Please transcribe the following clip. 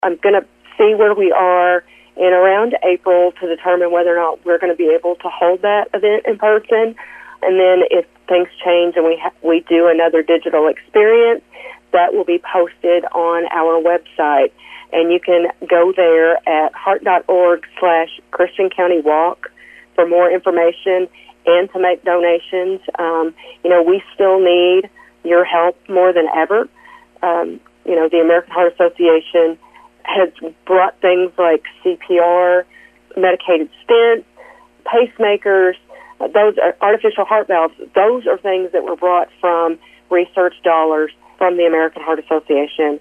I'm going to see where we are in around April to determine whether or not we're going to be able to hold that event in person. And then if things change and we do another digital experience, that will be posted on our website. And you can go there at heart.org/Christian County Walk for more information and to make donations. We still need your help more than ever. The American Heart Association has brought things like CPR, medicated stents, pacemakers, those are artificial heart valves. Those are things that were brought from research dollars from the American Heart Association.